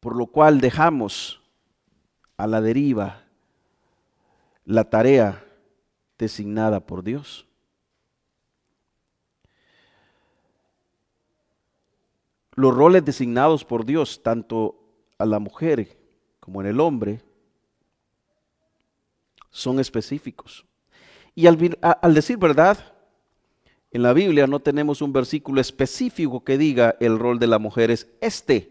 por lo cual dejamos a la deriva la tarea designada por Dios. Los roles designados por Dios, tanto a la mujer como en el hombre, son específicos. Y al decir verdad, en la Biblia no tenemos un versículo específico que diga el rol de la mujer es este.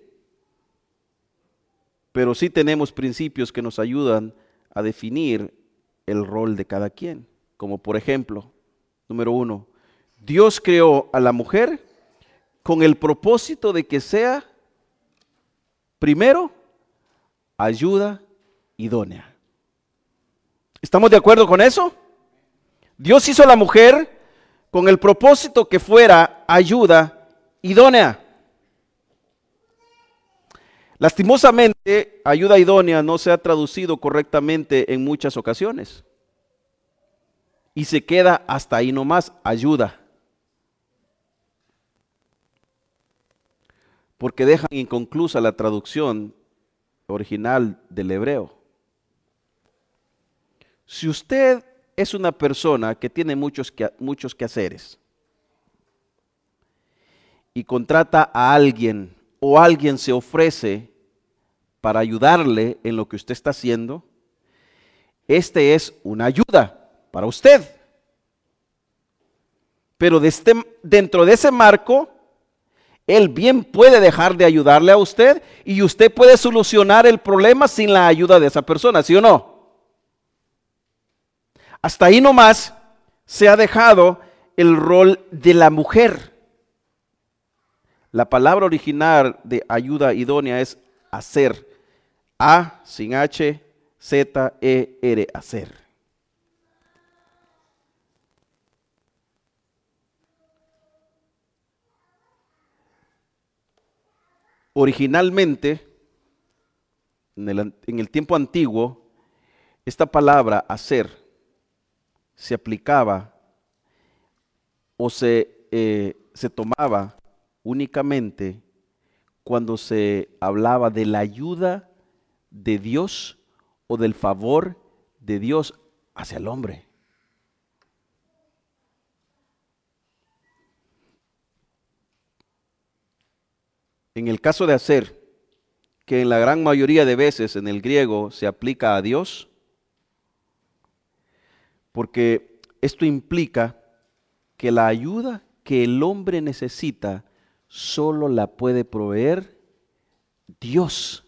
Pero sí tenemos principios que nos ayudan a definir el rol de cada quien. Como por ejemplo, número 1, Dios creó a la mujer con el propósito de que sea, primero, ayuda idónea. ¿Estamos de acuerdo con eso? Dios hizo a la mujer con el propósito que fuera ayuda idónea. Lastimosamente, ayuda idónea no se ha traducido correctamente en muchas ocasiones. Y se queda hasta ahí nomás, ayuda. Porque dejan inconclusa la traducción original del hebreo. Si usted es una persona que tiene muchos quehaceres y contrata a alguien o alguien se ofrece para ayudarle en lo que usted está haciendo, este es una ayuda para usted. Pero dentro de ese marco, él bien puede dejar de ayudarle a usted y usted puede solucionar el problema sin la ayuda de esa persona, ¿sí o no? Hasta ahí nomás se ha dejado el rol de la mujer. La palabra original de ayuda idónea es hacer. A sin H, Z, E, R, hacer. Originalmente, en el tiempo antiguo, esta palabra hacer se aplicaba o se tomaba únicamente cuando se hablaba de la ayuda de Dios o del favor de Dios hacia el hombre. En el caso de hacer, que en la gran mayoría de veces en el griego se aplica a Dios, porque esto implica que la ayuda que el hombre necesita solo la puede proveer Dios.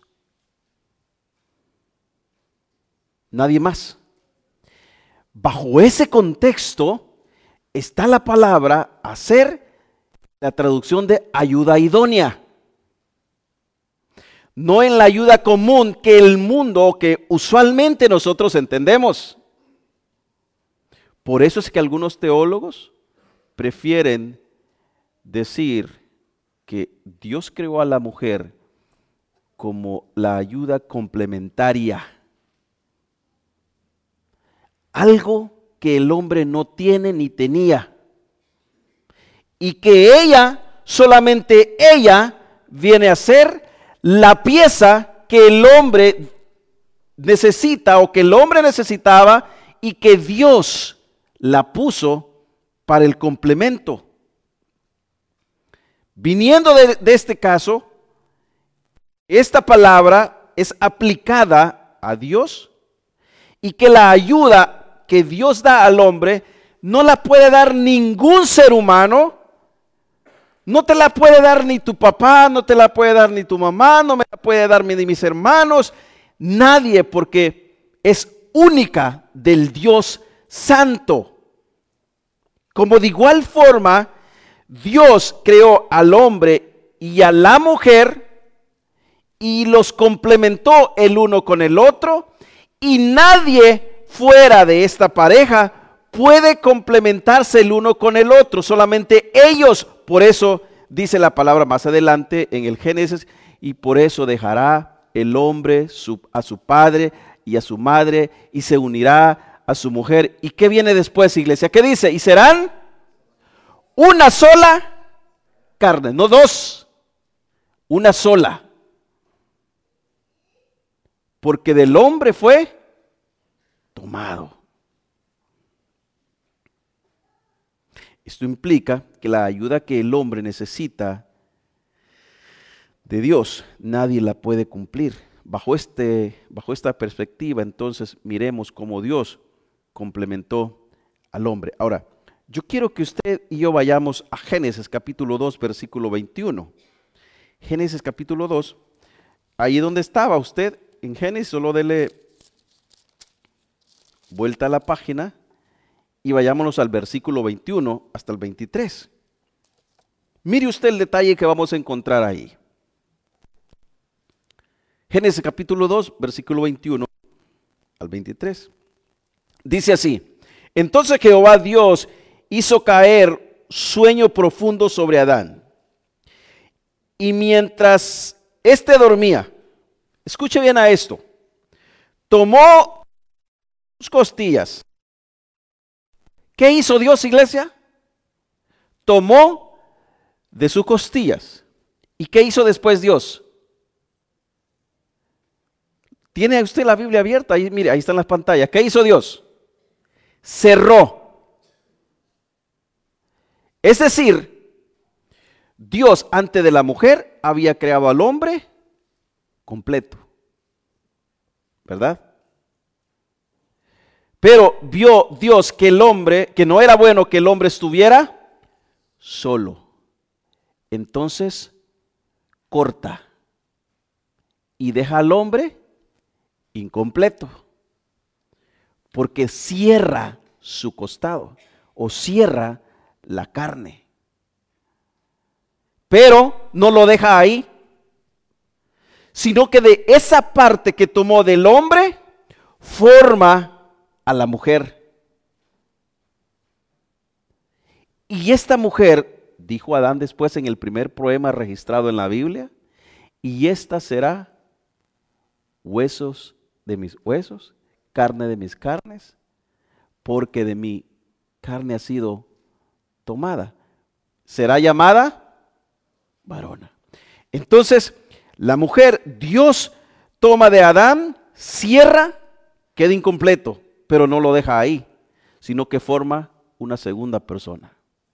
Nadie más. Bajo ese contexto está la palabra hacer, la traducción de ayuda idónea. No en la ayuda común que el mundo, que usualmente nosotros entendemos. Por eso es que algunos teólogos prefieren decir que Dios creó a la mujer como la ayuda complementaria. Algo que el hombre no tiene ni tenía. Y que ella, solamente ella, viene a ser la pieza que el hombre necesita o que el hombre necesitaba y que Dios la puso para el complemento. Viniendo de este caso, esta palabra es aplicada a Dios y que la ayuda que Dios da al hombre no la puede dar ningún ser humano. No te la puede dar ni tu papá, no te la puede dar ni tu mamá, no me la puede dar ni mis hermanos, nadie, porque es única del Dios Santo. Como de igual forma, Dios creó al hombre y a la mujer y los complementó el uno con el otro, y nadie fuera de esta pareja puede complementarse el uno con el otro, solamente ellos. Por eso dice la palabra más adelante en el Génesis, y por eso dejará el hombre a su padre y a su madre y se unirá a su mujer. ¿Y qué viene después, iglesia? ¿Qué dice? Y serán una sola carne, no dos, una sola. porque del hombre fue tomado. Esto implica que la ayuda que el hombre necesita de Dios, nadie la puede cumplir. Bajo esta perspectiva, entonces, miremos cómo Dios complementó al hombre. Ahora, yo quiero que usted y yo vayamos a Génesis capítulo 2, versículo 21. Génesis capítulo 2, ahí donde estaba usted, en Génesis, solo dele vuelta a la página y vayámonos al versículo 21 hasta el 23. Mire usted el detalle que vamos a encontrar ahí. Génesis capítulo 2, versículo 21 al 23. Dice así: entonces Jehová Dios hizo caer sueño profundo sobre Adán. Y mientras éste dormía, escuche bien a esto, tomó sus costillas. ¿Qué hizo Dios, iglesia? Tomó de sus costillas. ¿Y qué hizo después Dios? ¿Tiene usted la Biblia abierta? Ahí, mire, ahí están las pantallas. ¿Qué hizo Dios? Cerró. Es decir, Dios antes de la mujer había creado al hombre completo, ¿verdad? Pero vio Dios que no era bueno que el hombre estuviera solo. Entonces corta y deja al hombre incompleto, porque cierra su costado o cierra la carne. Pero no lo deja ahí, sino que de esa parte que tomó del hombre forma a la mujer. Y esta mujer, dijo Adán después en el primer poema registrado en la Biblia, y esta será huesos de mis huesos, carne de mis carnes, porque de mi carne ha sido tomada. Será llamada varona. Entonces, la mujer, Dios toma de Adán, cierra, queda incompleto, pero no lo deja ahí, sino que forma una segunda persona.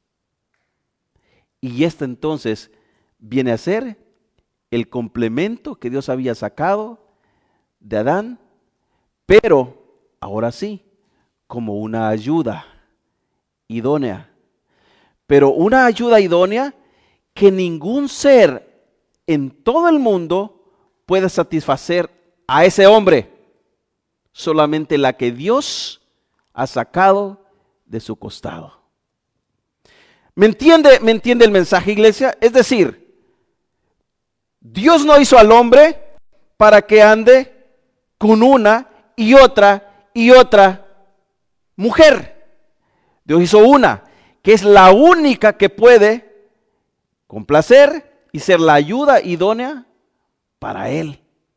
Y esta entonces viene a ser el complemento que Dios había sacado de Adán, pero ahora sí, como una ayuda idónea. Pero una ayuda idónea que ningún ser en todo el mundo puede satisfacer a ese hombre, solamente la que Dios ha sacado de su costado. ¿Me entiende el mensaje, iglesia? Es decir, Dios no hizo al hombre para que ande con una y otra mujer. Dios hizo una, que es la única que puede complacer y ser la ayuda idónea para él.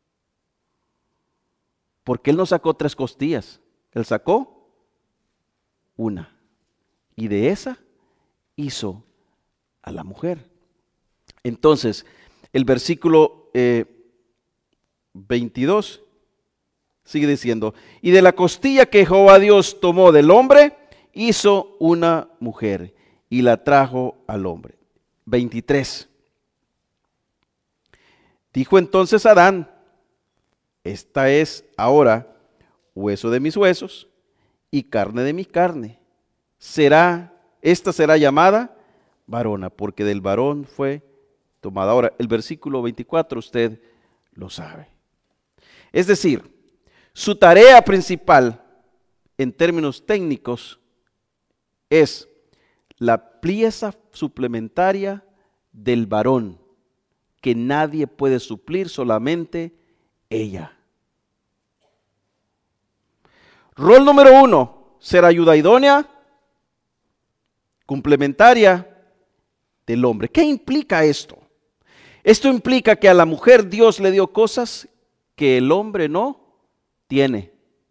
Porque él no sacó 3 costillas, él sacó una. Y de esa hizo a la mujer. Entonces, el versículo 22 sigue diciendo: y de la costilla que Jehová Dios tomó del hombre, hizo una mujer y la trajo al hombre. 23. Dijo entonces Adán: esta es ahora hueso de mis huesos y carne de mi carne. Esta será llamada varona, porque del varón fue tomada. Ahora, el versículo 24 usted lo sabe. Es decir, su tarea principal en términos técnicos es la pieza suplementaria del varón, que nadie puede suplir, solamente ella. Rol número 1, ser ayuda idónea, complementaria del hombre. ¿Qué implica esto? Esto implica que a la mujer Dios le dio cosas que el hombre no tiene.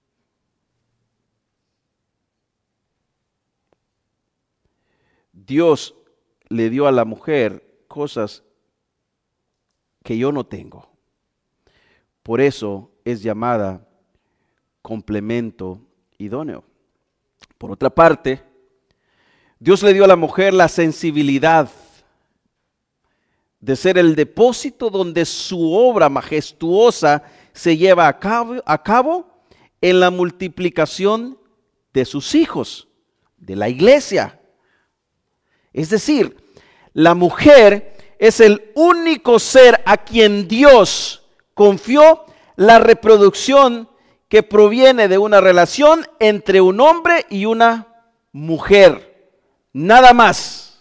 Dios le dio a la mujer cosas que yo no tengo. Por eso es llamada complemento idóneo. Por otra parte, Dios le dio a la mujer la sensibilidad de ser el depósito donde su obra majestuosa se lleva a cabo en la multiplicación de sus hijos, de la iglesia. Es decir, la mujer es el único ser a quien Dios confió la reproducción que proviene de una relación entre un hombre y una mujer. Nada más.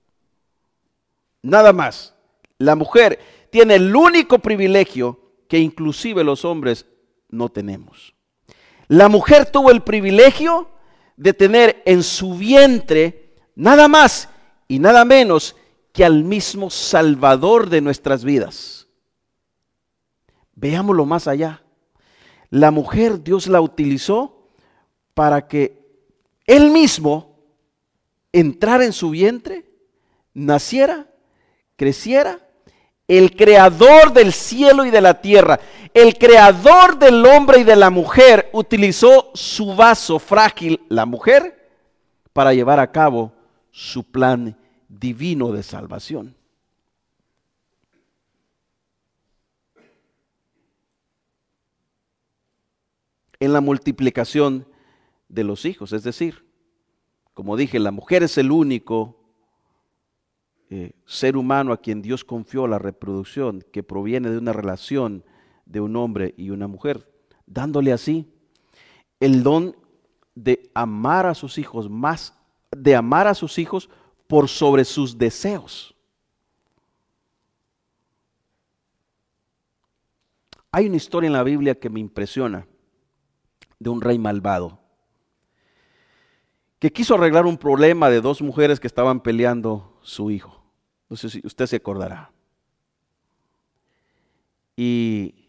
Nada más. La mujer tiene el único privilegio que inclusive los hombres no tenemos. La mujer tuvo el privilegio de tener en su vientre nada más y nada menos que al mismo Salvador de nuestras vidas. Veámoslo más allá. La mujer Dios la utilizó para que Él mismo entrara en su vientre, naciera, creciera. El creador del cielo y de la tierra, el creador del hombre y de la mujer, utilizó su vaso frágil, la mujer, para llevar a cabo su plan divino de salvación. En la multiplicación de los hijos, es decir, como dije, la mujer es el único ser humano a quien Dios confió la reproducción que proviene de una relación de un hombre y una mujer, dándole así el don de amar a sus hijos más, de amar a sus hijos por sobre sus deseos. Hay una historia en la Biblia que me impresiona de un rey malvado que quiso arreglar un problema de dos mujeres que estaban peleando su hijo. No sé si usted se acordará. Y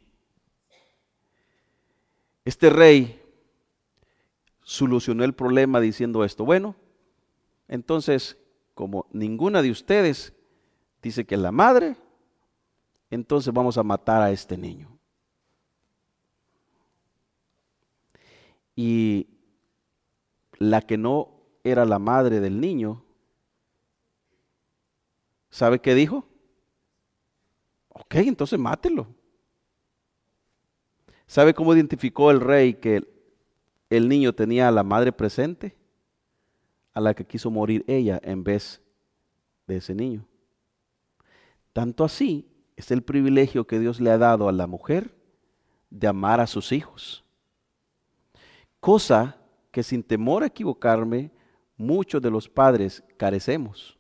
este rey solucionó el problema diciendo esto: bueno, entonces, como ninguna de ustedes dice que es la madre, entonces vamos a matar a este niño. Y la que no era la madre del niño, ¿sabe qué dijo? Ok, entonces mátelo. ¿Sabe cómo identificó el rey que el niño tenía a la madre presente? A la que quiso morir ella en vez de ese niño. Tanto así es el privilegio que Dios le ha dado a la mujer de amar a sus hijos. Cosa que, sin temor a equivocarme, muchos de los padres carecemos.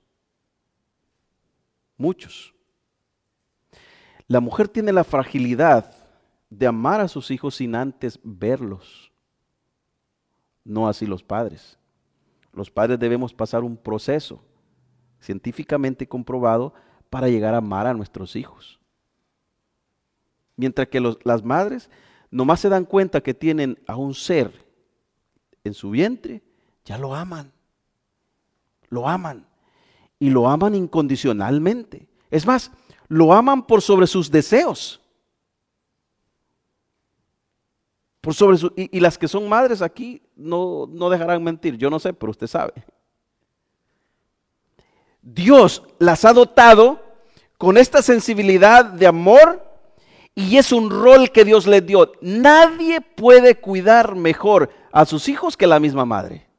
Muchos. La mujer tiene la fragilidad de amar a sus hijos sin antes verlos. No así los padres. Los padres debemos pasar un proceso científicamente comprobado para llegar a amar a nuestros hijos. Mientras que las madres nomás se dan cuenta que tienen a un ser en su vientre, ya lo aman. Lo aman. Y lo aman incondicionalmente. Es más, lo aman por sobre sus deseos. Y las que son madres aquí no dejarán mentir. Yo no sé, pero usted sabe. Dios las ha dotado con esta sensibilidad de amor y es un rol que Dios les dio. Nadie puede cuidar mejor a sus hijos que la misma madre.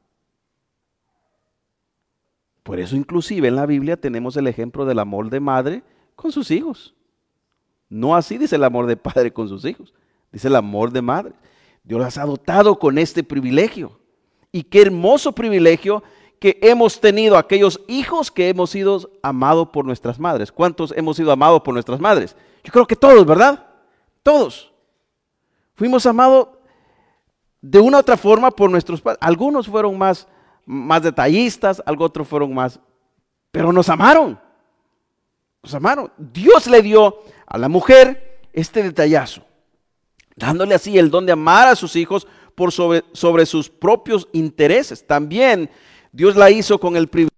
Por eso inclusive en la Biblia tenemos el ejemplo del amor de madre con sus hijos. No así dice el amor de padre con sus hijos, dice el amor de madre. Dios las ha dotado con este privilegio. Y qué hermoso privilegio que hemos tenido aquellos hijos que hemos sido amados por nuestras madres. ¿Cuántos hemos sido amados por nuestras madres? Yo creo que todos, ¿verdad? Todos. Fuimos amados de una u otra forma por nuestros padres. Algunos fueron más detallistas, otros fueron más, pero nos amaron. Nos amaron. Dios le dio a la mujer este detallazo, dándole así el don de amar a sus hijos por sobre sus propios intereses. También Dios la hizo con el privilegio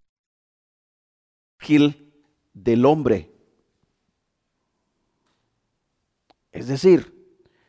del hombre. Es decir,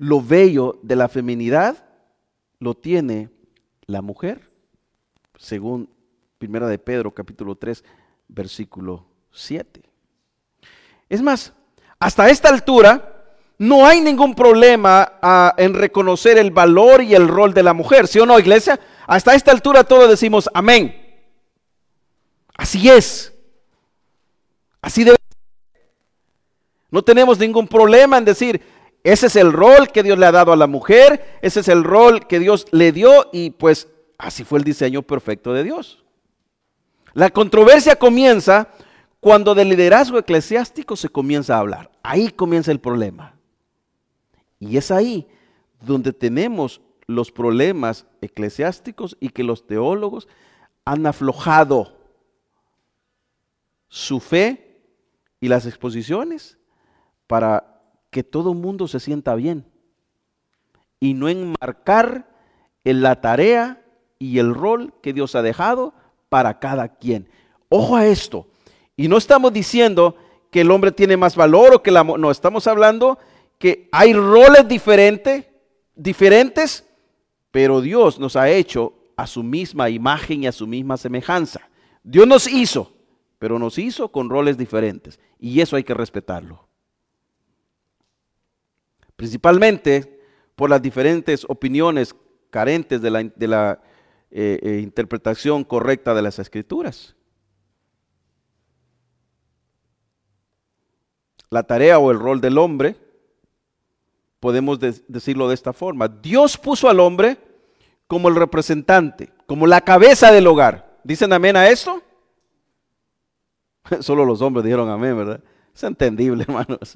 lo bello de la feminidad lo tiene la mujer, según 1 de Pedro capítulo 3, versículo 7. Es más, hasta esta altura no hay ningún problema en reconocer el valor y el rol de la mujer, ¿sí o no, iglesia? Hasta esta altura todos decimos amén. Así es. Así debe ser. No tenemos ningún problema en decir, ese es el rol que Dios le ha dado a la mujer, ese es el rol que Dios le dio y pues así fue el diseño perfecto de Dios. La controversia comienza cuando del liderazgo eclesiástico se comienza a hablar. Ahí comienza el problema. Y es ahí donde tenemos los problemas eclesiásticos y que los teólogos han aflojado su fe y las exposiciones para que todo el mundo se sienta bien y no enmarcar en la tarea y el rol que Dios ha dejado para cada quien. Ojo a esto. Y no estamos diciendo que el hombre tiene más valor o que la mujer. No, estamos hablando que hay roles diferentes, pero Dios nos ha hecho a su misma imagen y a su misma semejanza. Dios nos hizo, pero nos hizo con roles diferentes. Y eso hay que respetarlo. Principalmente por las diferentes opiniones carentes de la interpretación correcta de las Escrituras. La tarea o el rol del hombre, podemos decirlo de esta forma: Dios puso al hombre como el representante, como la cabeza del hogar. ¿Dicen amén a esto? Solo los hombres dijeron amén, ¿verdad? Es entendible, hermanos.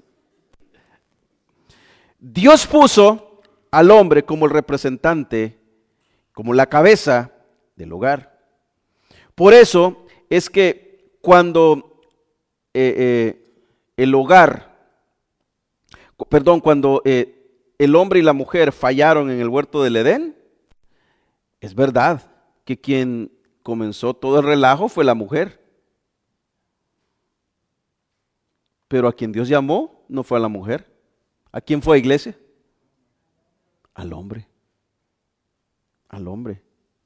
Dios puso al hombre como el representante, como la cabeza del hogar. Por eso es que cuando cuando el hombre y la mujer fallaron en el huerto del Edén, es verdad que quien comenzó todo el relajo fue la mujer. Pero a quien Dios llamó no fue a la mujer. ¿A quién fue, iglesia? Al hombre. Al hombre.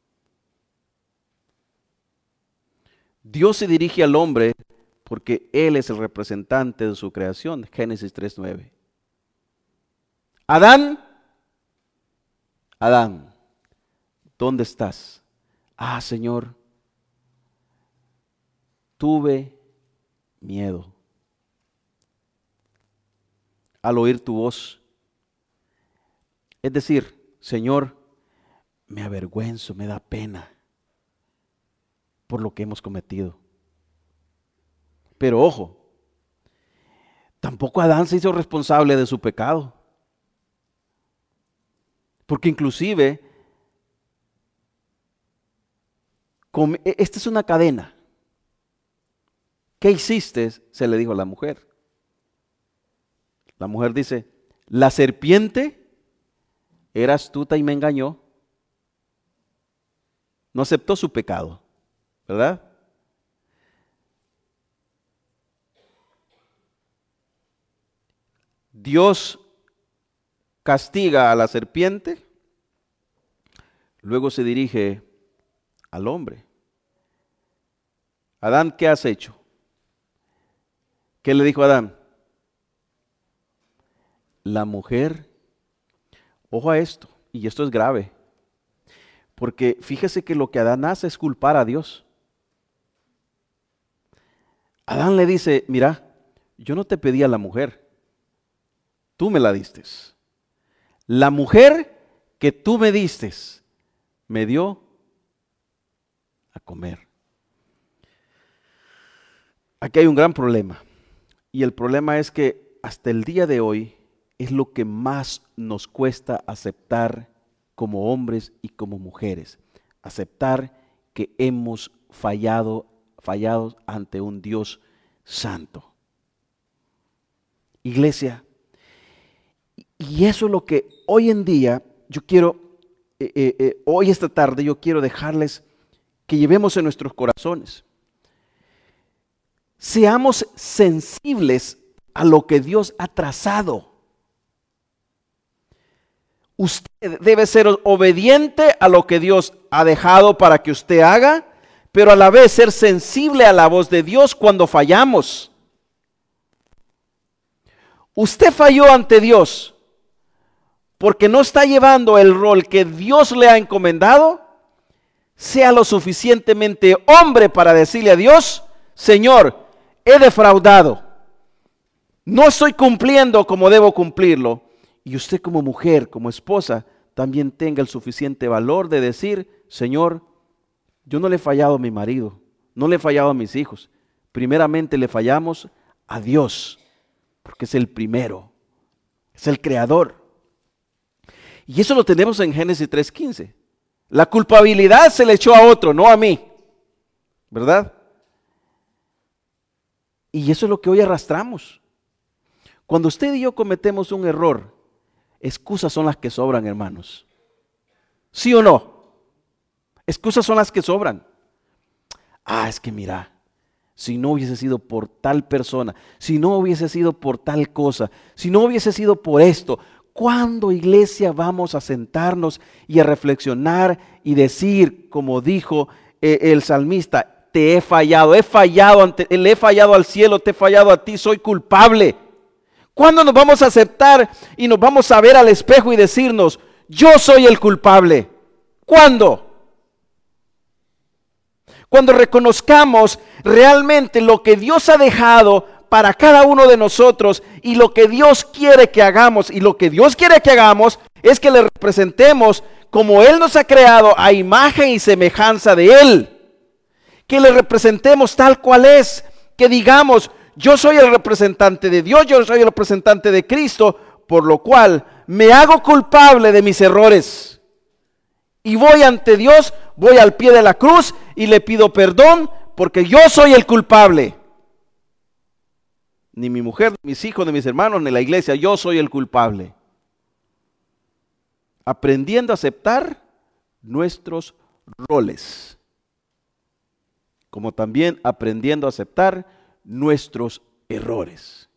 Dios se dirige al hombre porque Él es el representante de su creación. Génesis 3:9. Adán, ¿dónde estás? Ah, Señor, tuve miedo al oír tu voz. Es decir, Señor, me avergüenzo, me da pena por lo que hemos cometido. Pero ojo, tampoco Adán se hizo responsable de su pecado. Porque inclusive, esta es una cadena. ¿Qué hiciste?, se le dijo a la mujer. La mujer dice, la serpiente era astuta y me engañó. No aceptó su pecado, ¿verdad? Dios castiga a la serpiente, luego se dirige al hombre. Adán, ¿qué has hecho? ¿Qué le dijo Adán? La mujer, ojo a esto, y esto es grave, porque fíjese que lo que Adán hace es culpar a Dios. Adán le dice, mira, yo no te pedí a la mujer, tú me la diste. La mujer que tú me diste me dio a comer. Aquí hay un gran problema, y el problema es que hasta el día de hoy es lo que más nos cuesta aceptar como hombres y como mujeres. Aceptar que hemos fallado ante un Dios santo. Iglesia, y eso es lo que hoy en día yo quiero, hoy esta tarde yo quiero dejarles que llevemos en nuestros corazones. Seamos sensibles a lo que Dios ha trazado. Usted debe ser obediente a lo que Dios ha dejado para que usted haga, pero a la vez ser sensible a la voz de Dios cuando fallamos. Usted falló ante Dios porque no está llevando el rol que Dios le ha encomendado. Sea lo suficientemente hombre para decirle a Dios: Señor, he defraudado, no estoy cumpliendo como debo cumplirlo. Y usted como mujer, como esposa, también tenga el suficiente valor de decir: Señor, yo no le he fallado a mi marido, no le he fallado a mis hijos, primeramente le fallamos a Dios, porque es el primero, es el creador. Y eso lo tenemos en Génesis 3:15. La culpabilidad se le echó a otro, no a mí, ¿verdad? Y eso es lo que hoy arrastramos. Cuando usted y yo cometemos un error, excusas son las que sobran, hermanos. ¿Sí o no? Excusas son las que sobran. Es que mira, si no hubiese sido por tal persona, si no hubiese sido por tal cosa, si no hubiese sido por esto, ¿cuándo, iglesia, vamos a sentarnos y a reflexionar y decir, como dijo el salmista: te he fallado le he fallado al cielo, te he fallado a ti, soy culpable? ¿Cuándo nos vamos a aceptar y nos vamos a ver al espejo y decirnos: yo soy el culpable? ¿Cuándo? Cuando reconozcamos realmente lo que Dios ha dejado para cada uno de nosotros y lo que Dios quiere que hagamos. Y lo que Dios quiere que hagamos es que le representemos como Él nos ha creado, a imagen y semejanza de Él. Que le representemos tal cual es. Que digamos: yo soy el representante de Dios, yo soy el representante de Cristo, por lo cual me hago culpable de mis errores. Y voy ante Dios, voy al pie de la cruz y le pido perdón, porque yo soy el culpable. Ni mi mujer, ni mis hijos, ni mis hermanos, ni la iglesia, yo soy el culpable. Aprendiendo a aceptar nuestros roles, como también aprendiendo a aceptar nuestros errores.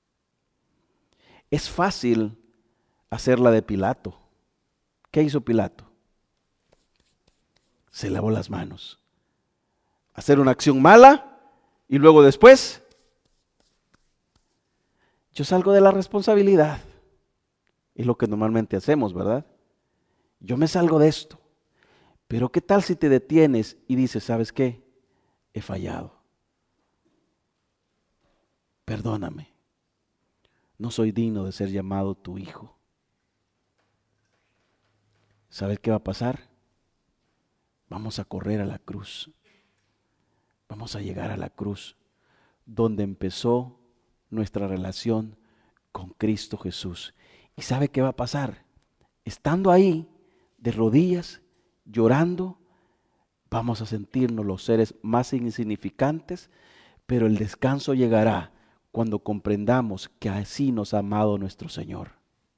Es fácil hacer la de Pilato. ¿Qué hizo Pilato? Se lavó las manos. Hacer una acción mala y luego después: yo salgo de la responsabilidad. Es lo que normalmente hacemos, ¿verdad? Yo me salgo de esto. Pero ¿qué tal si te detienes y dices: ¿sabes qué? He fallado. Perdóname. No soy digno de ser llamado tu hijo. ¿Sabes qué va a pasar? Vamos a correr a la cruz. Vamos a llegar a la cruz, donde empezó nuestra relación con Cristo Jesús. ¿Y sabe qué va a pasar? Estando ahí, de rodillas, llorando, vamos a sentirnos los seres más insignificantes, pero el descanso llegará cuando comprendamos que así nos ha amado nuestro Señor.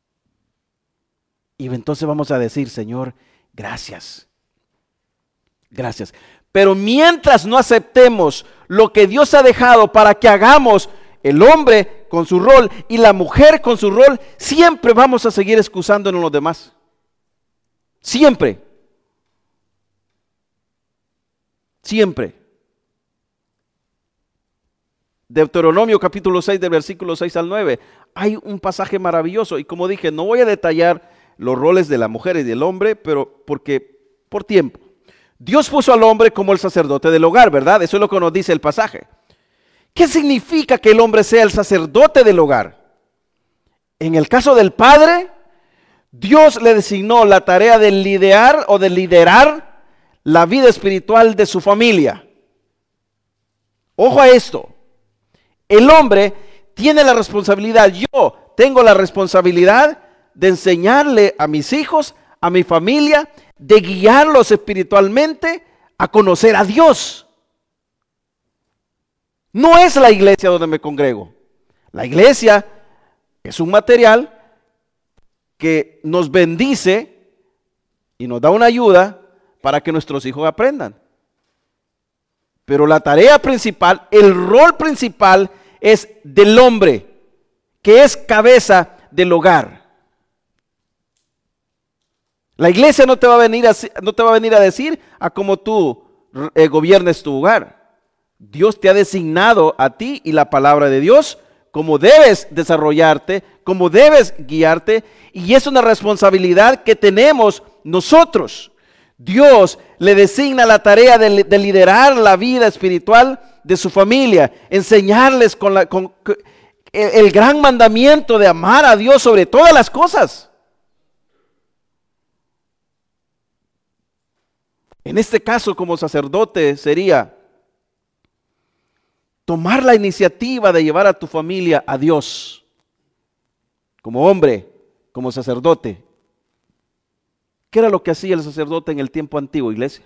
Y entonces vamos a decir: Señor, gracias. Gracias. Pero mientras no aceptemos lo que Dios ha dejado para que hagamos, el hombre con su rol y la mujer con su rol, siempre vamos a seguir excusándonos los demás. Siempre. Siempre. Deuteronomio capítulo 6, del versículo 6 al 9. Hay un pasaje maravilloso y, como dije, no voy a detallar los roles de la mujer y del hombre, pero por tiempo. Dios puso al hombre como el sacerdote del hogar, ¿verdad? Eso es lo que nos dice el pasaje. ¿Qué significa que el hombre sea el sacerdote del hogar? En el caso del padre, Dios le designó la tarea de liderar o de liderar la vida espiritual de su familia. Ojo a esto. El hombre tiene la responsabilidad, yo tengo la responsabilidad de enseñarle a mis hijos, a mi familia, de guiarlos espiritualmente a conocer a Dios. No es la iglesia donde me congrego. La iglesia es un material que nos bendice y nos da una ayuda para que nuestros hijos aprendan. Pero la tarea principal, el rol principal es del hombre, que es cabeza del hogar. La iglesia no te va a venir a decir a cómo tú gobiernes tu hogar. Dios te ha designado a ti y la palabra de Dios cómo debes desarrollarte, cómo debes guiarte, y es una responsabilidad que tenemos nosotros. Dios le designa la tarea de liderar la vida espiritual de su familia, enseñarles con el gran mandamiento de amar a Dios sobre todas las cosas. En este caso, como sacerdote, sería tomar la iniciativa de llevar a tu familia a Dios. Como hombre, como sacerdote. ¿Qué era lo que hacía el sacerdote en el tiempo antiguo, iglesia?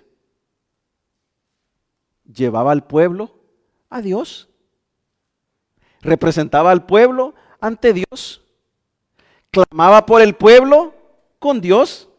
Llevaba al pueblo a Dios. Representaba al pueblo ante Dios. Clamaba por el pueblo con Dios.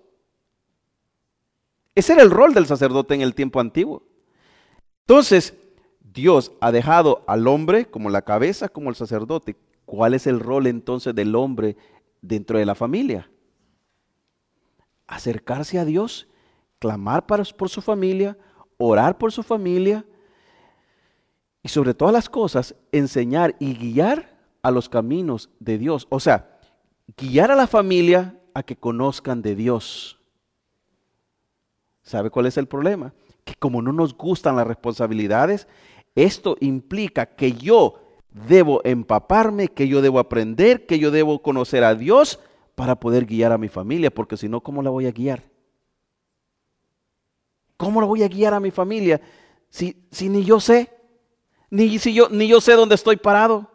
Ese era el rol del sacerdote en el tiempo antiguo. Entonces, Dios ha dejado al hombre como la cabeza, como el sacerdote. ¿Cuál es el rol entonces del hombre dentro de la familia? Acercarse a Dios, clamar por su familia, orar por su familia y sobre todas las cosas, enseñar y guiar a los caminos de Dios. O sea, guiar a la familia a que conozcan de Dios. ¿Sabe cuál es el problema? Que como no nos gustan las responsabilidades, esto implica que yo debo empaparme, que yo debo aprender, que yo debo conocer a Dios para poder guiar a mi familia, porque si no, ¿cómo la voy a guiar? ¿Cómo la voy a guiar a mi familia si ni yo sé? Ni yo sé dónde estoy parado.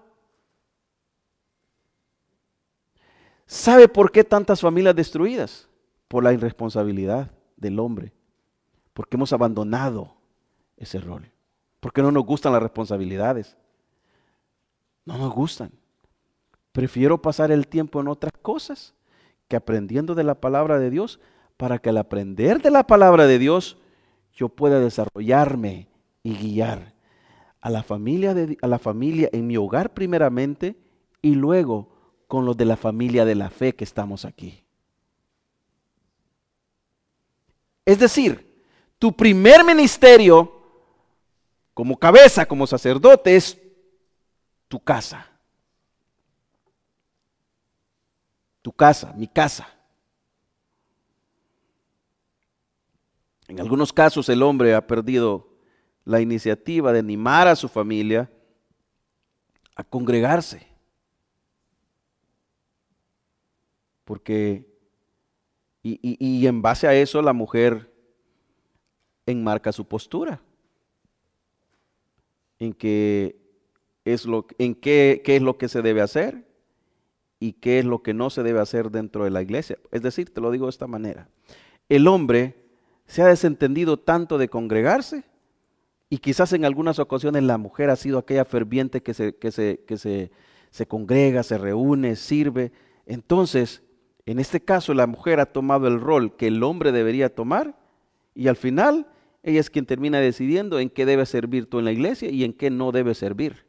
¿Sabe por qué tantas familias destruidas? Por la irresponsabilidad del hombre. Porque hemos abandonado ese rol. Porque no nos gustan las responsabilidades. No nos gustan. Prefiero pasar el tiempo en otras cosas que aprendiendo de la palabra de Dios, para que al aprender de la palabra de Dios yo pueda desarrollarme y guiar a la familia en mi hogar primeramente y luego con los de la familia de la fe que estamos aquí. Es decir, tu primer ministerio como cabeza, como sacerdote, es tu casa. Tu casa, mi casa. En algunos casos el hombre ha perdido la iniciativa de animar a su familia a congregarse. Porque, y en base a eso la mujer enmarca su postura. ¿Qué es lo que se debe hacer y qué es lo que no se debe hacer dentro de la iglesia? Es decir, te lo digo de esta manera. El hombre se ha desentendido tanto de congregarse y quizás en algunas ocasiones la mujer ha sido aquella ferviente que se congrega, se reúne, sirve. Entonces, en este caso la mujer ha tomado el rol que el hombre debería tomar y al final ella es quien termina decidiendo en qué debe servir tú en la iglesia y en qué no debe servir.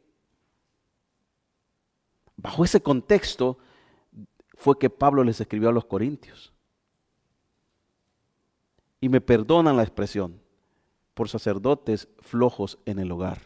Bajo ese contexto fue que Pablo les escribió a los Corintios. Y me perdonan la expresión, por sacerdotes flojos en el hogar.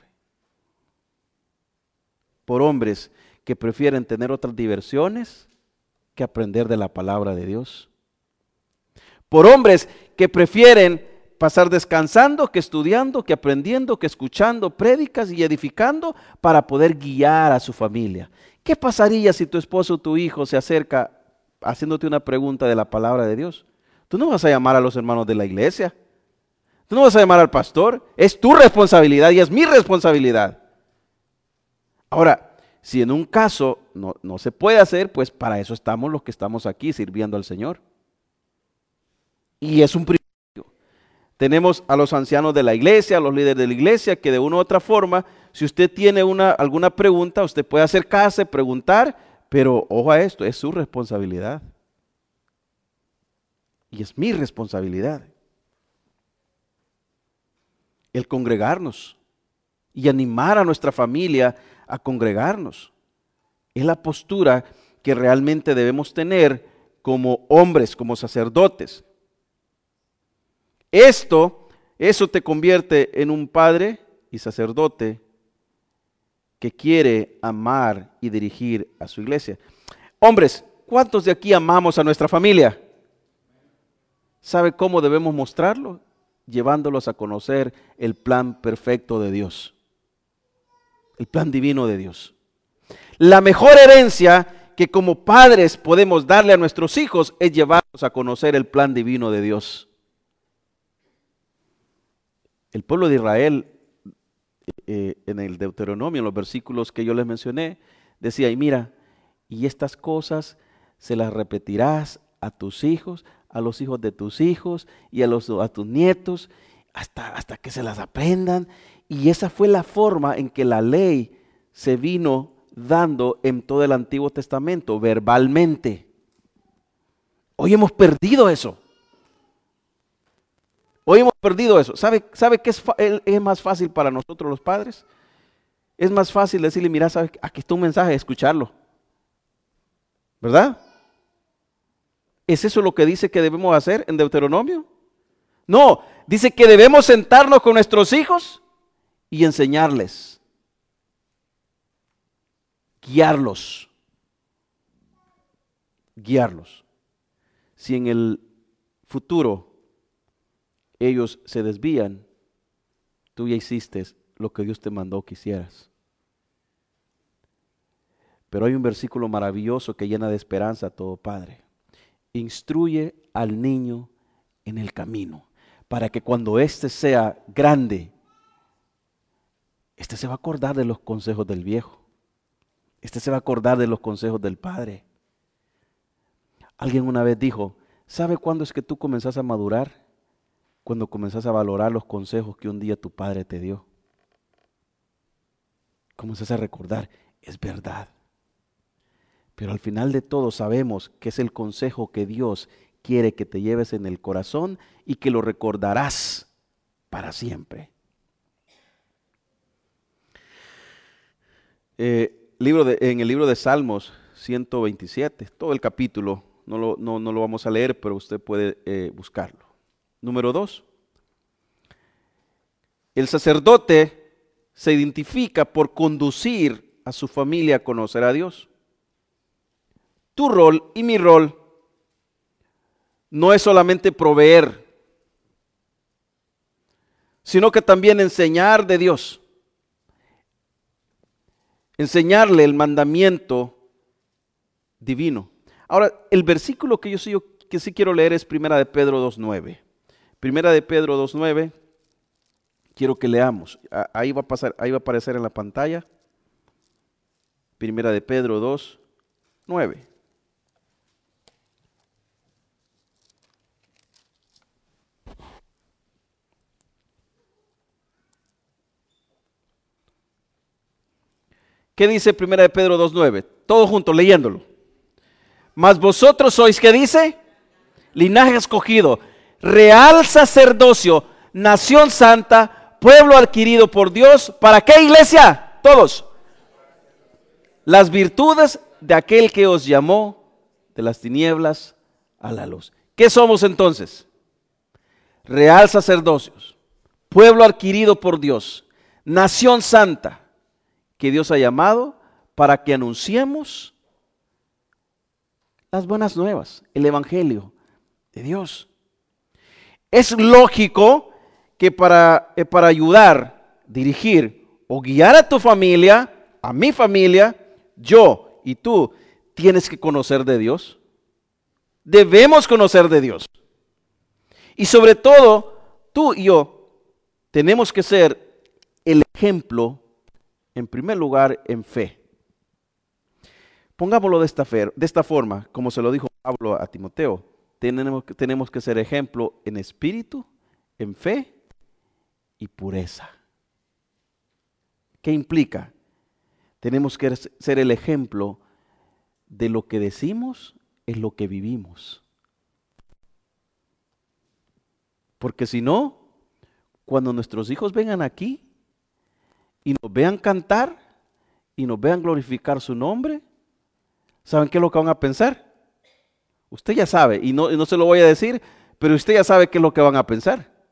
Por hombres que prefieren tener otras diversiones que aprender de la palabra de Dios. Por hombres que prefieren pasar descansando que estudiando, que aprendiendo, que escuchando prédicas y edificando para poder guiar a su familia. ¿Qué pasaría si tu esposo o tu hijo se acerca haciéndote una pregunta de la palabra de Dios? Tú no vas a llamar a los hermanos de la iglesia. Tú no vas a llamar al pastor. Es tu responsabilidad y es mi responsabilidad. Ahora, si en un caso no se puede hacer, pues para eso estamos los que estamos aquí sirviendo al Señor. Y es un privilegio. Tenemos a los ancianos de la iglesia, a los líderes de la iglesia, que de una u otra forma, si usted tiene alguna pregunta, usted puede acercarse, preguntar, pero ojo a esto, es su responsabilidad. Y es mi responsabilidad. El congregarnos y animar a nuestra familia a congregarnos. Es la postura que realmente debemos tener como hombres, como sacerdotes. Eso te convierte en un padre y sacerdote que quiere amar y dirigir a su iglesia. Hombres, ¿cuántos de aquí amamos a nuestra familia? ¿Sabe cómo debemos mostrarlo? Llevándolos a conocer el plan perfecto de Dios, el plan divino de Dios. La mejor herencia que como padres podemos darle a nuestros hijos es llevarlos a conocer el plan divino de Dios. El pueblo de Israel, en el Deuteronomio, en los versículos que yo les mencioné, decía, y mira, y estas cosas se las repetirás a tus hijos, a los hijos de tus hijos y a tus nietos, hasta que se las aprendan. Y esa fue la forma en que la ley se vino dando en todo el Antiguo Testamento, verbalmente. Hoy hemos perdido eso. Hoy hemos perdido eso. ¿Sabe qué es más fácil para nosotros los padres? Es más fácil decirle, mira, ¿sabes? Aquí está un mensaje, escucharlo. ¿Verdad? ¿Es eso lo que dice que debemos hacer en Deuteronomio? No, dice que debemos sentarnos con nuestros hijos y enseñarles. Guiarlos. Si en el futuro ellos se desvían, tú ya hiciste lo que Dios te mandó que hicieras. Pero hay un versículo maravilloso que llena de esperanza a todo padre. Instruye al niño en el camino, para que cuando éste sea grande, éste se va a acordar de los consejos del viejo. Éste se va a acordar de los consejos del padre. Alguien una vez dijo, ¿sabe cuándo es que tú comenzás a madurar? Cuando comenzás a valorar los consejos que un día tu padre te dio. Comenzás a recordar, es verdad. Pero al final de todo sabemos que es el consejo que Dios quiere que te lleves en el corazón y que lo recordarás para siempre. En el libro de Salmos 127, todo el capítulo, no lo vamos a leer, pero usted puede buscarlo. Número 2. El sacerdote se identifica por conducir a su familia a conocer a Dios. Tu rol y mi rol no es solamente proveer, sino que también enseñar de Dios. Enseñarle el mandamiento divino. Ahora, el versículo que yo sí quiero leer es 1 de Pedro 2:9. 1 de Pedro 2:9, quiero que leamos. Ahí va a aparecer en la pantalla. 1 de Pedro 2:9. ¿Qué dice 1 de Pedro 2:9? Todos juntos leyéndolo. Mas vosotros sois, ¿qué dice? Linaje escogido, real sacerdocio, nación santa, pueblo adquirido por Dios. ¿Para qué, iglesia? Todos. Las virtudes de aquel que os llamó de las tinieblas a la luz. ¿Qué somos entonces? Real sacerdocio, pueblo adquirido por Dios, nación santa, que Dios ha llamado para que anunciemos las buenas nuevas, el evangelio de Dios. Es lógico que para ayudar, dirigir o guiar a tu familia, a mi familia, yo y tú, tienes que conocer de Dios. Debemos conocer de Dios. Y sobre todo, tú y yo tenemos que ser el ejemplo, en primer lugar, en fe. Pongámoslo de esta forma, como se lo dijo Pablo a Timoteo. Tenemos que ser ejemplo en espíritu, en fe y pureza. ¿Qué implica? Tenemos que ser el ejemplo de lo que decimos es lo que vivimos. Porque si no, cuando nuestros hijos vengan aquí y nos vean cantar y nos vean glorificar su nombre, ¿saben qué es lo que van a pensar? Usted ya sabe, y no se lo voy a decir, pero usted ya sabe qué es lo que van a pensar.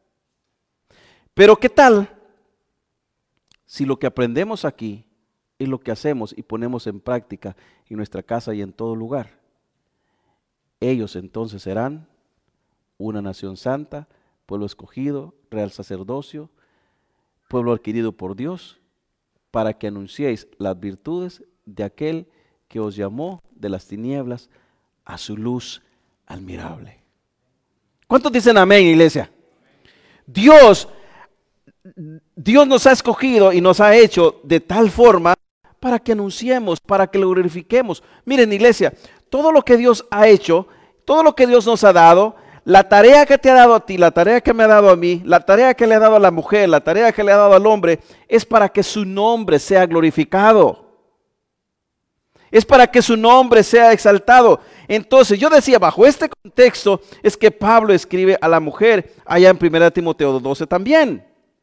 Pero ¿qué tal si lo que aprendemos aquí es lo que hacemos y ponemos en práctica en nuestra casa y en todo lugar? Ellos entonces serán una nación santa, pueblo escogido, real sacerdocio, pueblo adquirido por Dios, para que anunciéis las virtudes de aquel que os llamó de las tinieblas a su luz admirable. ¿Cuántos dicen amén, iglesia? Dios nos ha escogido y nos ha hecho de tal forma para que anunciemos, para que lo glorifiquemos. Miren, iglesia, todo lo que Dios ha hecho, todo lo que Dios nos ha dado, la tarea que te ha dado a ti, la tarea que me ha dado a mí, la tarea que le ha dado a la mujer, la tarea que le ha dado al hombre, es para que su nombre sea glorificado. Es para que su nombre sea exaltado. Entonces yo decía, bajo este contexto es que Pablo escribe a la mujer allá en 1 Timoteo 12 también.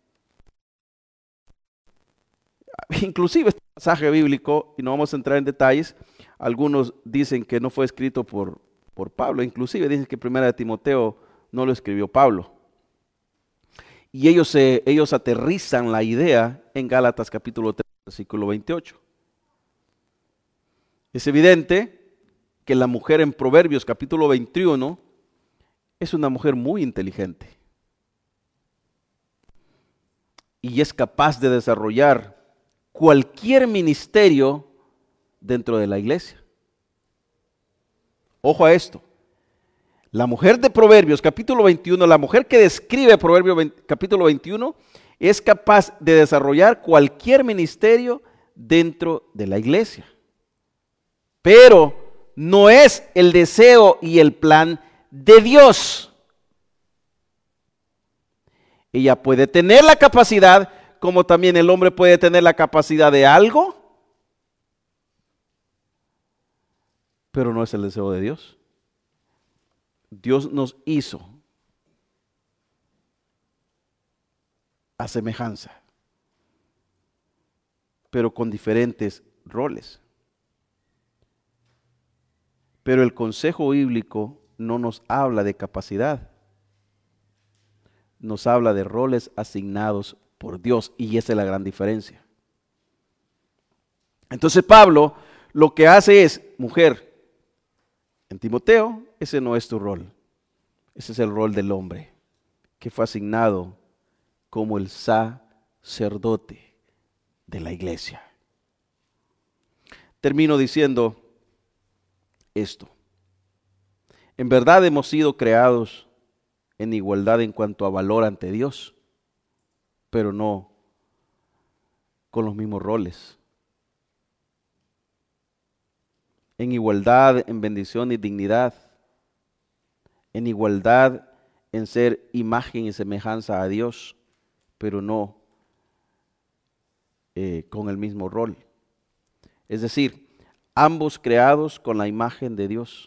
Inclusive este pasaje bíblico, y no vamos a entrar en detalles, algunos dicen que no fue escrito por Pablo, inclusive dicen que 1 Timoteo no lo escribió Pablo. Y ellos aterrizan la idea en Gálatas capítulo 3, versículo 28. Es evidente que la mujer en Proverbios capítulo 21 es una mujer muy inteligente y es capaz de desarrollar cualquier ministerio dentro de la iglesia. Ojo a esto. La mujer de Proverbios capítulo 21, la mujer que describe Proverbios capítulo 21, es capaz de desarrollar cualquier ministerio dentro de la iglesia. Pero no es el deseo y el plan de Dios. Ella puede tener la capacidad, como también el hombre puede tener la capacidad de algo, pero no es el deseo de Dios. Dios nos hizo a semejanza, pero con diferentes roles. Pero el consejo bíblico no nos habla de capacidad, nos habla de roles asignados por Dios, y esa es la gran diferencia. Entonces Pablo lo que hace es, mujer, en Timoteo, ese no es tu rol, ese es el rol del hombre, que fue asignado como el sacerdote de la iglesia. Termino diciendo esto. En verdad hemos sido creados en igualdad en cuanto a valor ante Dios, pero no con los mismos roles. En igualdad en bendición y dignidad, en igualdad en ser imagen y semejanza a Dios, pero no con el mismo rol. Es decir, ambos creados con la imagen de Dios,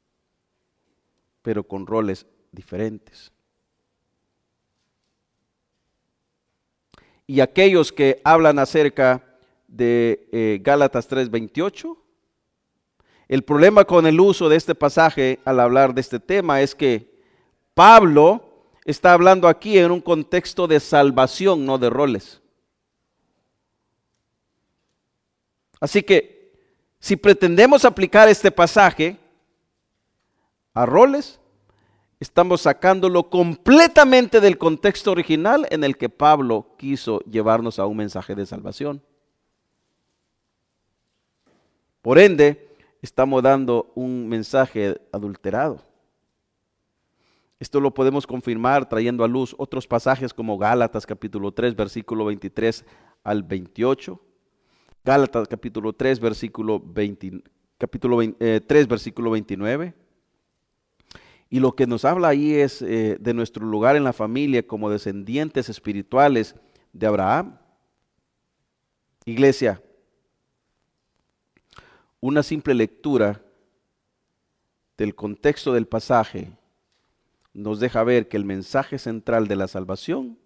pero con roles diferentes. Y aquellos que hablan acerca de Gálatas 3:28, el problema con el uso de este pasaje al hablar de este tema es que Pablo está hablando aquí en un contexto de salvación, no de roles. Así que si pretendemos aplicar este pasaje a roles, estamos sacándolo completamente del contexto original en el que Pablo quiso llevarnos a un mensaje de salvación. Por ende, estamos dando un mensaje adulterado. Esto lo podemos confirmar trayendo a luz otros pasajes como Gálatas capítulo 3, versículo 23 al 28. Gálatas capítulo 3, versículo 3, versículo 29. Y lo que nos habla ahí es de nuestro lugar en la familia como descendientes espirituales de Abraham. Iglesia, una simple lectura del contexto del pasaje nos deja ver que el mensaje central de la salvación,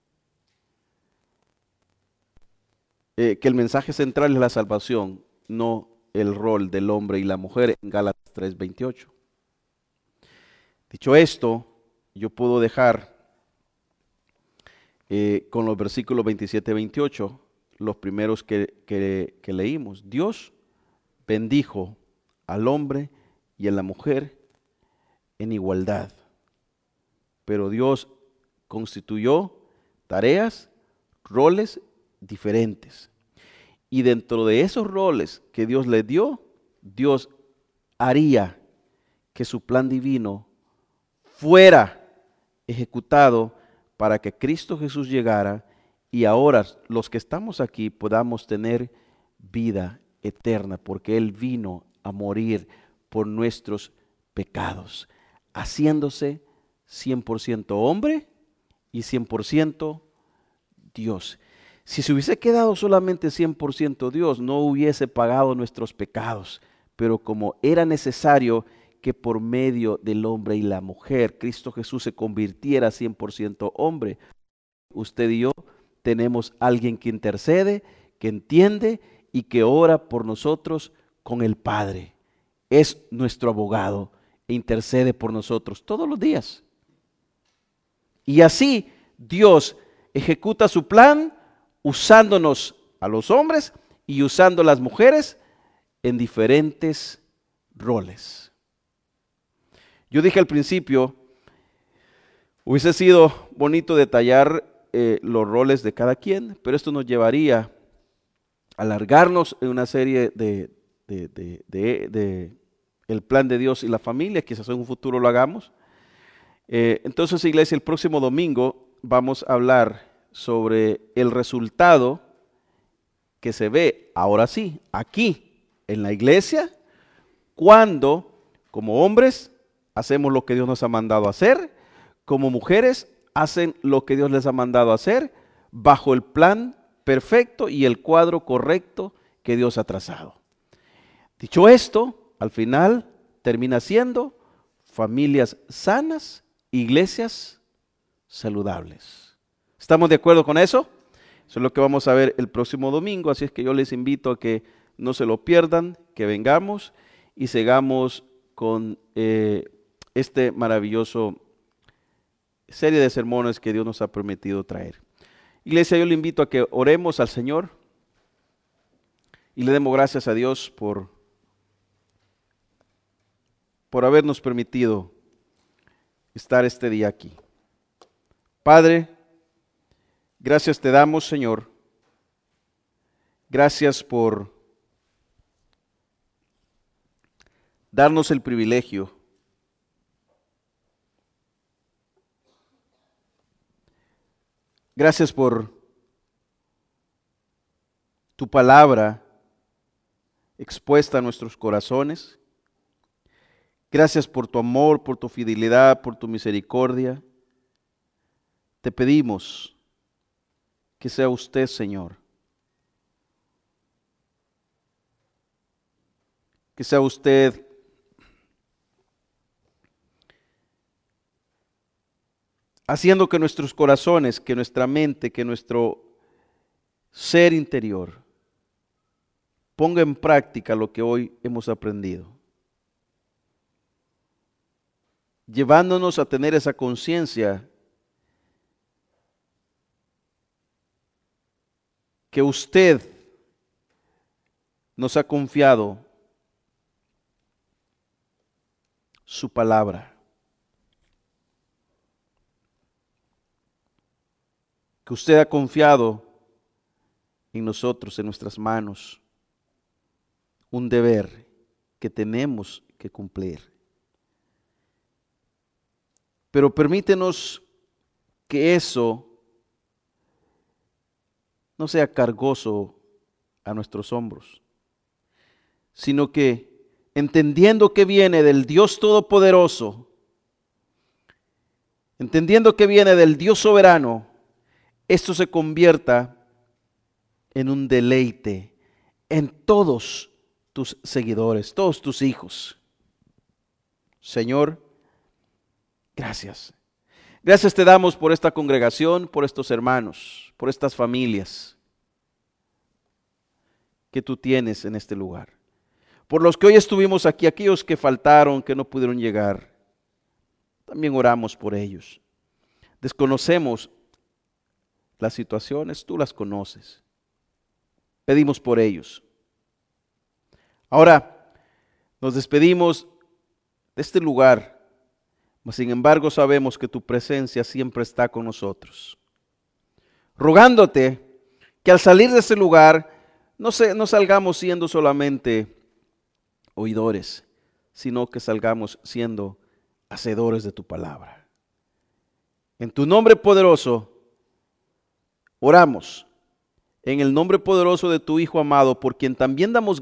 no el rol del hombre y la mujer en Gálatas 3:28. Dicho esto, yo puedo dejar con los versículos 27 y 28, los primeros que leímos. Dios bendijo al hombre y a la mujer en igualdad, pero Dios constituyó tareas, roles diferentes. Y dentro de esos roles que Dios les dio, Dios haría que su plan divino fuera ejecutado para que Cristo Jesús llegara y ahora los que estamos aquí podamos tener vida eterna, porque Él vino a morir por nuestros pecados, haciéndose 100% hombre y 100% Dios. Si se hubiese quedado solamente 100% Dios, no hubiese pagado nuestros pecados, pero como era necesario que por medio del hombre y la mujer, Cristo Jesús se convirtiera 100% hombre, usted y yo tenemos alguien que intercede, que entiende y que ora por nosotros con el Padre. Es nuestro abogado e intercede por nosotros todos los días. Y así Dios ejecuta su plan usándonos a los hombres y usando a las mujeres en diferentes roles. Yo dije al principio, hubiese sido bonito detallar los roles de cada quien, pero esto nos llevaría a alargarnos en una serie de el plan de Dios y la familia, quizás en un futuro lo hagamos. Entonces, iglesia, el próximo domingo vamos a hablar sobre el resultado que se ve, ahora sí, aquí en la iglesia, cuando como hombres hacemos lo que Dios nos ha mandado a hacer, como mujeres hacen lo que Dios les ha mandado a hacer, bajo el plan perfecto y el cuadro correcto que Dios ha trazado. Dicho esto, al final termina siendo familias sanas, iglesias saludables. ¿Estamos de acuerdo con eso? Eso es lo que vamos a ver el próximo domingo, así es que yo les invito a que no se lo pierdan, que vengamos y sigamos con este maravilloso serie de sermones que Dios nos ha permitido traer. Iglesia, yo le invito a que oremos al Señor y le demos gracias a Dios por habernos permitido estar este día aquí. Padre, gracias te damos, Señor. Gracias por darnos el privilegio gracias por tu palabra expuesta a nuestros corazones. Gracias por tu amor, por tu fidelidad, por tu misericordia. Te pedimos que sea usted, Señor, que sea usted haciendo que nuestros corazones, que nuestra mente, que nuestro ser interior ponga en práctica lo que hoy hemos aprendido, llevándonos a tener esa conciencia que usted nos ha confiado su palabra, que usted ha confiado en nosotros, en nuestras manos, un deber que tenemos que cumplir. Pero permítenos que eso no sea cargoso a nuestros hombros, sino que entendiendo que viene del Dios Todopoderoso, entendiendo que viene del Dios soberano, esto se convierta en un deleite en todos tus seguidores, todos tus hijos. Señor, gracias. Gracias te damos por esta congregación, por estos hermanos, por estas familias que tú tienes en este lugar. Por los que hoy estuvimos aquí, aquellos que faltaron, que no pudieron llegar, también oramos por ellos. Desconocemos las situaciones, tú las conoces. Pedimos por ellos. Ahora, nos despedimos de este lugar, mas sin embargo sabemos que tu presencia siempre está con nosotros. Rogándote que al salir de ese lugar no salgamos siendo solamente oidores, sino que salgamos siendo hacedores de tu palabra. En tu nombre poderoso oramos, en el nombre poderoso de tu Hijo amado, por quien también damos